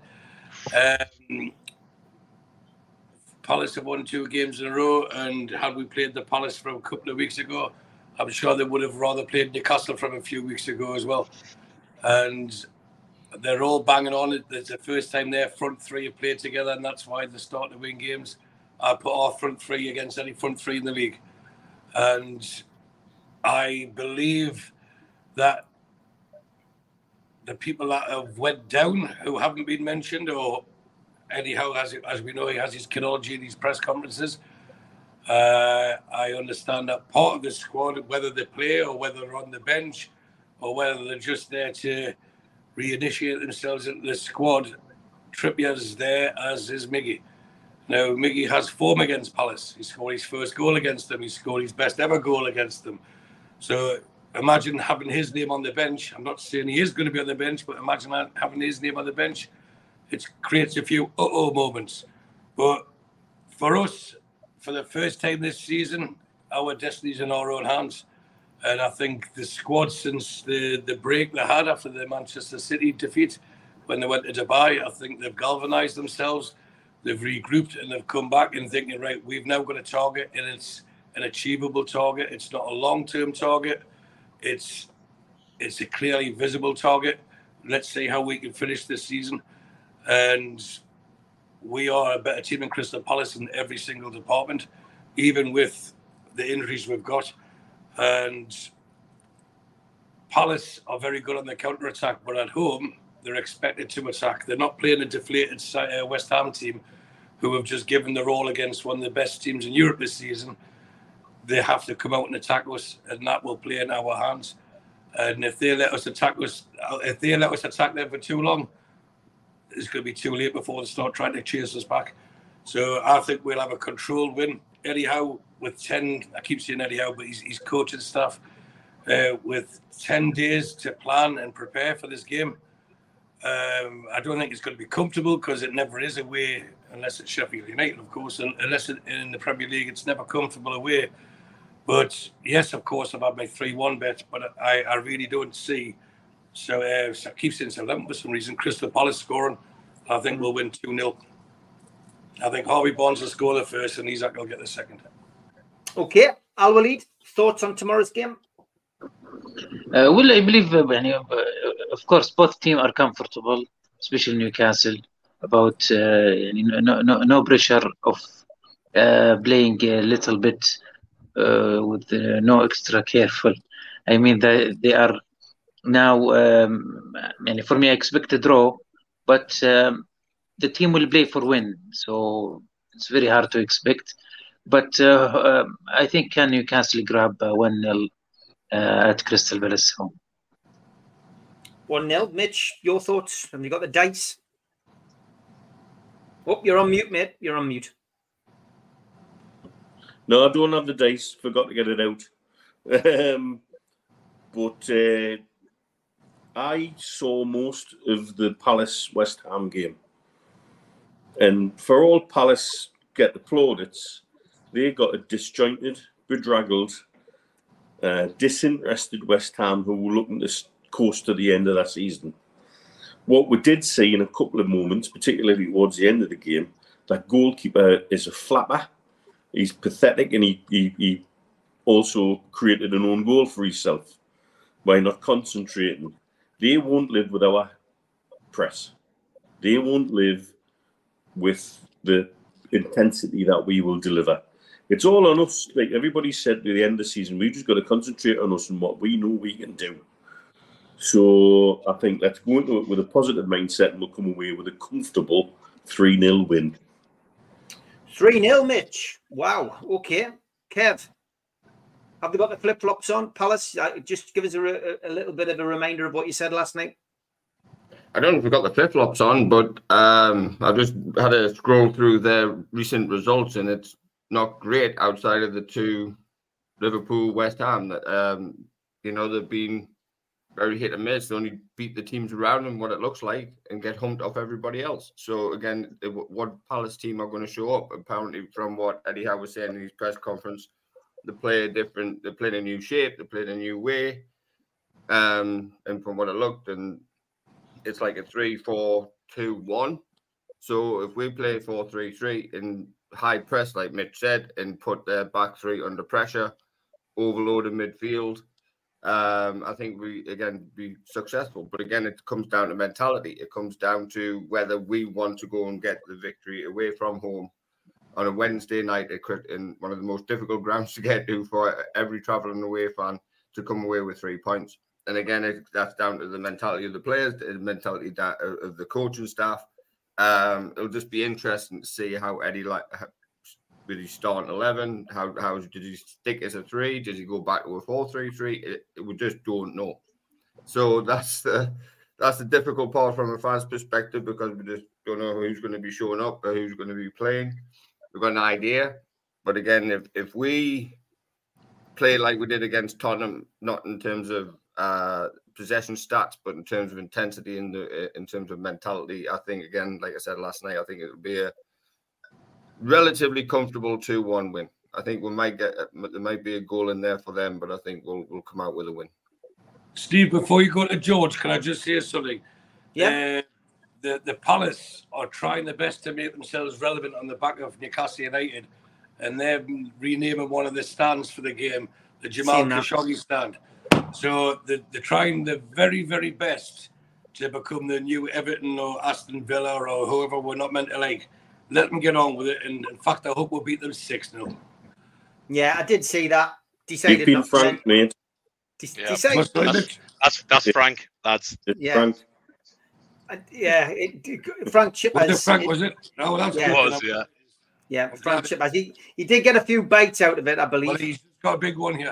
Um, Palace have won two games in a row, and had we played the Palace from a couple of weeks ago, I'm sure they would have rather played Newcastle from a few weeks ago as well. And they're all banging on it. It's the first time their front three have played together, and that's why they're starting to win games. I put our front three against any front three in the league. And I believe that the people that have went down, who haven't been mentioned, or Eddie Howe, has, as we know, he has his chronology in these press conferences. Uh, I understand that part of the squad, whether they play or whether they're on the bench or whether they're just there to reinitiate themselves into the squad, Trippier's there, as is Miggy. Now, Miggy has form against Palace. He scored his first goal against them. He scored his best ever goal against them. So imagine having his name on the bench. I'm not saying he is going to be on the bench, but imagine having his name on the bench. It creates a few uh-oh moments. But for us, for the first time this season, our destiny's in our own hands. And I think the squad, since the, the break they had after the Manchester City defeat, when they went to Dubai, I think they've galvanised themselves. They've regrouped and they've come back and thinking, right, we've now got a target, and it's an achievable target. It's not a long-term target. It's it's a clearly visible target. Let's see how we can finish this season. And we are a better team than Crystal Palace in every single department, even with the injuries we've got. And Palace are very good on the counter-attack, but at home, they're expected to attack. They're not playing a deflated uh, West Ham team who have just given their all against one of the best teams in Europe this season. They have to come out and attack us, and that will play in our hands. And if they let us attack us, if they let us attack them for too long, it's going to be too late before they start trying to chase us back. So I think we'll have a controlled win. Eddie Howe with ten, I keep saying Eddie Howe, but he's, he's coaching staff uh, with ten days to plan and prepare for this game. Um, I don't think it's going to be comfortable, because it never is away, unless it's Sheffield United, of course. And unless it, in the Premier League, it's never comfortable away. But yes, of course, I've had my three one bet, but I, I really don't see. So uh, I keep saying Southampton for some reason. Crystal Palace scoring. I think we'll win two nil. I think Harvey Barnes will score the first, and Isaac will get the second. Okay, Al Walid, thoughts on tomorrow's game? Uh, well, I believe, uh, of course, both teams are comfortable, especially Newcastle, about uh, no, no, no pressure of uh, playing a little bit uh, with uh, no extra careful. I mean, they, they are now, um, and for me, I expect a draw, but um, the team will play for win, so it's very hard to expect. But uh, um, I think can Newcastle grab uh, one nil uh, at Crystal Palace home? one nil. Mitch, your thoughts? Have you got the dice? Oh, you're on mute, mate. You're on mute. No, I don't have the dice. Forgot to get it out. um, but uh, I saw most of the Palace-West Ham game. And for all Palace get the plaudits, they got a disjointed, bedraggled, uh, disinterested West Ham who were looking to coast to the end of that season. What we did see in a couple of moments, particularly towards the end of the game, that goalkeeper is a flapper. He's pathetic, and he, he, he also created an own goal for himself by not concentrating. They won't live with our press. They won't live with the intensity that we will deliver. It's all on us. Like everybody said at the end of the season, we just got to concentrate on us and what we know we can do. So I think let's go into it with a positive mindset and we'll come away with a comfortable three nil win. three nil, Mitch. Wow. Okay. Kev, have they got the flip-flops on? Palace, uh, just give us a, a, a little bit of a reminder of what you said last night. I don't know if we've got the flip-flops on, but um, I just had a scroll through their recent results, and it's not great outside of the two Liverpool, West Ham. Um, you know, they've been very hit and miss. They only beat the teams around them, what it looks like, and get humped off everybody else. So, again, what Palace team are going to show up? Apparently, from what Eddie Howe was saying in his press conference, they play a different, they played a new shape, they played a new way. Um, and from what it looked, and it's like a three four two one. So if we play four three three in high press, like Mitch said, and put their back three under pressure, overload in midfield, um, I think we, again, be successful. But again, it comes down to mentality. It comes down to whether we want to go and get the victory away from home on a Wednesday night in one of the most difficult grounds to get to for every travelling away fan to come away with three points. And again, it, that's down to the mentality of the players, the mentality of the coaching staff. Um, it'll just be interesting to see how Eddie, like, will he start in eleven? How how did he stick as a three? Does he go back to a four three three? It, it, we just don't know. So that's the that's the difficult part from a fan's perspective, because we just don't know who's going to be showing up or who's going to be playing. We've got an idea, but again, if if we play like we did against Tottenham, not in terms of Uh, possession stats, but in terms of intensity and in, in terms of mentality, I think, again, like I said last night, I think it will be a relatively comfortable two one win. I think we might get there might be a goal in there for them, but I think we'll we'll come out with a win. Steve, before you go to George, can I just say something? Yeah. Uh, the the Palace are trying their best to make themselves relevant on the back of Newcastle United, and they're renaming one of the stands for the game the Jamal Khashoggi stand. So they're, they're trying their very, very best to become the new Everton or Aston Villa or whoever we're not meant to like. Let them get on with it. And in fact, I hope we'll beat them six nil. Yeah, I did see that. Decided You've been not Frank, to. mate. De- Yeah, decided, that's, that's, that's Frank. That's yeah. Frank. Uh, yeah, it, it, Frank Chippers. Was it Frank, was it? No, that's Yeah. it good. was, yeah. Yeah, Frank Chippers. He, he did get a few bites out of it, I believe. Well, he's got a big one here.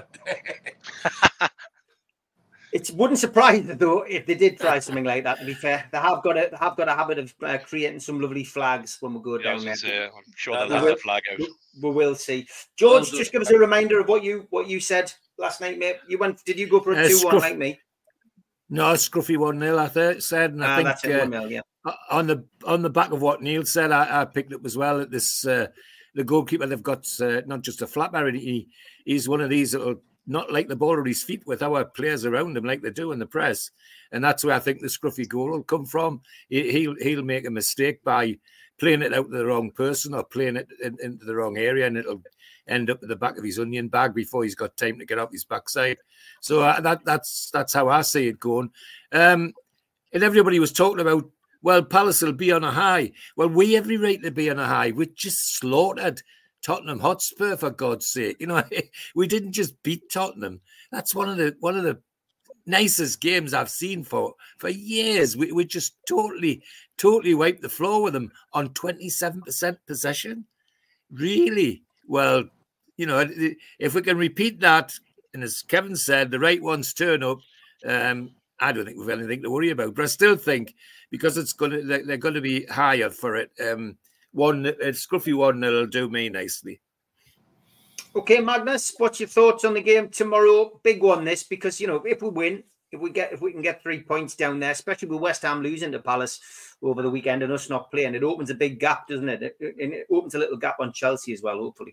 It wouldn't surprise me though if they did try something like that. To be fair, they have got a they have got a habit of uh, creating some lovely flags when we go Yeah, I down was there. gonna say, I'm sure Uh, they'll we have will- the flag out. We, we will see. George, Well done. just give us a reminder of what you what you said last night, mate. You went. Did you go for a Uh, two one Scruff- like me? No, Scruffy one nil. I th- said, and I Ah, think that's it. uh, One nil. Yeah. on the on the back of what Neil said, I, I picked up as well that this uh, the goalkeeper they've got uh, not just a flapper. He he's one of these that'll not like the ball at his feet with our players around him like they do in the press, and that's where I think the Scruffy goal will come from. He, he'll he'll make a mistake by playing it out to the wrong person or playing it in, into the wrong area, and it'll end up at the back of his onion bag before he's got time to get up his backside. So uh, that that's that's how I see it going. Um, and everybody was talking about, well, Palace will be on a high. Well, we have every right to be on a high. We just slaughtered Tottenham Hotspur, for God's sake. You know, we didn't just beat Tottenham. That's one of the one of the nicest games I've seen for for years. We we just totally totally wiped the floor with them on twenty-seven percent possession. Really? Well, you know, if we can repeat that, and as Kevin said, the right ones turn up, um, I don't think we've anything to worry about. But I still think, because it's going to, they're going to be higher for it. Um, one, a Scruffy one, it'll do me nicely. Okay, Magnus, what's your thoughts on the game tomorrow? Big one, this, because you know, if we win, if we get, if we can get three points down there, especially with West Ham losing to Palace over the weekend and us not playing, it opens a big gap, doesn't it? It, it, it opens a little gap on Chelsea as well, hopefully.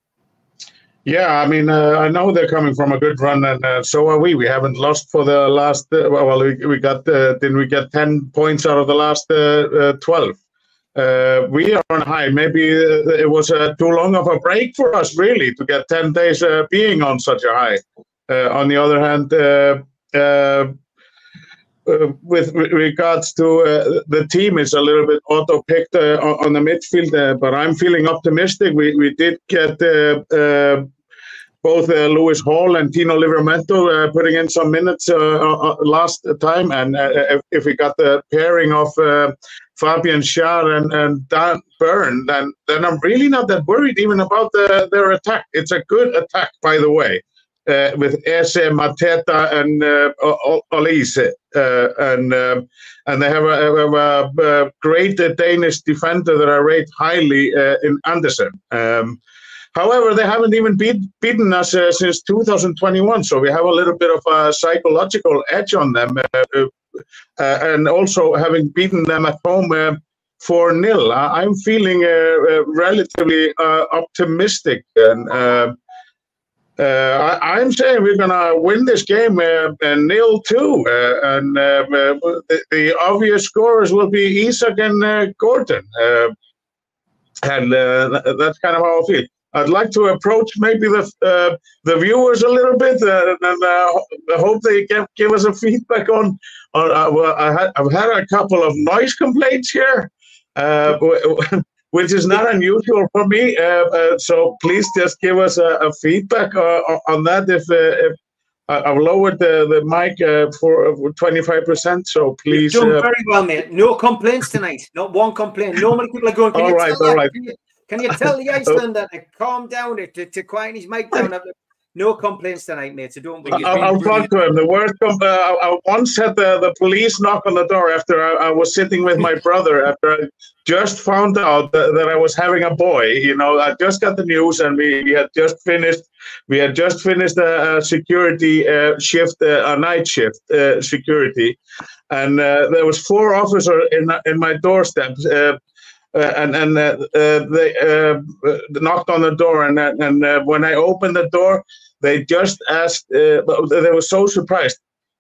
Yeah, I mean, uh, I know they're coming from a good run, and uh, so are we. We haven't lost for the last. Uh, well, we, we got. Uh, didn't we get ten points out of the last uh, uh, twelve? Uh, we are on high. Maybe uh, it was uh, too long of a break for us, really, to get ten days uh, being on such a high. Uh, on the other hand, uh, uh, uh, with regards to uh, the team, is a little bit auto-picked uh, on, on the midfield, uh, but I'm feeling optimistic. We we did get. Uh, uh, both uh, Lewis Hall and Tino Livramento uh, putting in some minutes uh, uh, last time. And uh, if, if we got the pairing of uh, Fabian Schär and, and Dan Burn, then, then I'm really not that worried even about the, their attack. It's a good attack, by the way, uh, with Ese, Mateta, and uh, Olise. Uh, and uh, and they have a, a, a great uh, Danish defender that I rate highly uh, in Andersen. Um, However, they haven't even beat, beaten us uh, since two thousand twenty-one, so we have a little bit of a psychological edge on them. Uh, uh, and also having beaten them at home uh, four nil, I'm feeling uh, uh, relatively uh, optimistic. And uh, uh, I, I'm saying we're going to win this game uh, nil two. Uh, and uh, the, the obvious scorers will be Isak and uh, Gordon. Uh, and uh, that's kind of how I feel. I'd like to approach maybe the uh, the viewers a little bit, uh, and uh, I hope they give, give us a feedback on. on uh, well, I had, I've had a couple of noise complaints here, uh, which is not unusual for me. Uh, uh, so please just give us a, a feedback uh, on that. If, uh, if I've lowered the the mic uh, for twenty-five percent, so please. You've done uh, very well, mate. No complaints tonight. Not one complaint. Normally people are going. Can all you right, tell all that? right. Can you tell the Icelander to calm down, to, to quieten his mic down? No complaints tonight, mate, so don't worry. I'll, I'll talk to him. The worst, uh, I once had the, the police knock on the door after I, I was sitting with my brother, after I just found out that, that I was having a boy. You know, I just got the news, and we, we had just finished, we had just finished a, a security uh, shift, uh, a night shift uh, security. And uh, there was four officers in, in my doorstep. Uh, Uh, and and uh, uh, they uh, knocked on the door, and and uh, when I opened the door, they just asked. Uh, they were so surprised.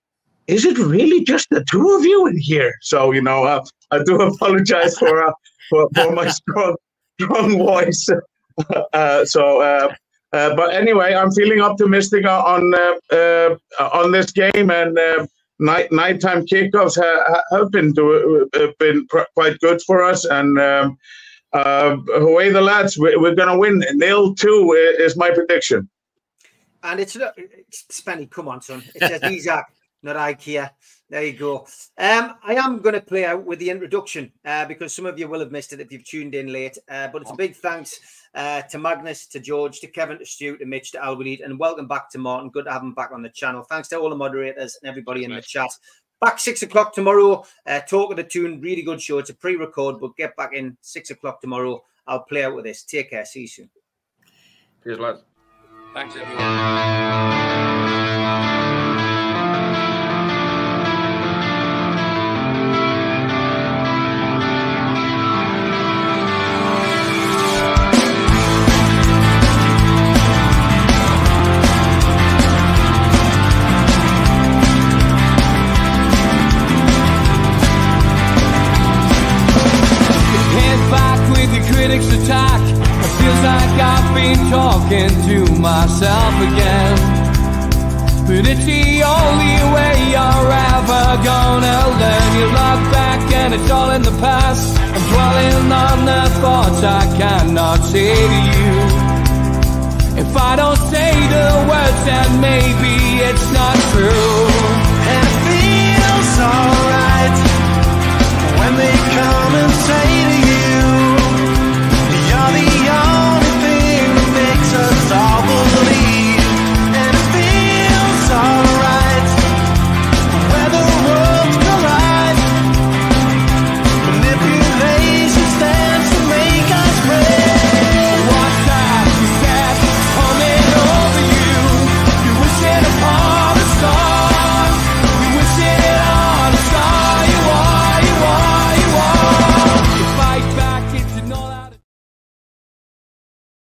Is it really just the two of you in here? So you know, uh, I do apologize for uh, for, for my strong strong voice. uh, so, uh, uh, but anyway, I'm feeling optimistic on uh, uh, on this game, and. Uh, Night nighttime kickoffs ha, have been do, uh, been pr quite good for us, and um, uh, away the lads, we, we're going to win nil two is my prediction. And it's, it's Spenny, come on, son. It says Isaac, not IKEA. There you go. Um, I am going to play out with the introduction uh, because some of you will have missed it if you've tuned in late. Uh, but it's a big thanks uh, to Magnus, to George, to Kevin, to Stu, to Mitch, to Al Walid, and welcome back to Martin. Good to have him back on the channel. Thanks to all the moderators and everybody in the chat. Back six o'clock tomorrow. Uh, Talk of the Tune, really good show. It's a pre-record, but get back in six o'clock tomorrow. I'll play out with this. Take care. See you soon. Cheers, lads. Thanks, everyone. Critics attack. It feels like I've been talking to myself again. But it's the only way you're ever gonna learn. You look back and it's all in the past. I'm dwelling on the thoughts I cannot say to you. If I don't say the words, then maybe it's not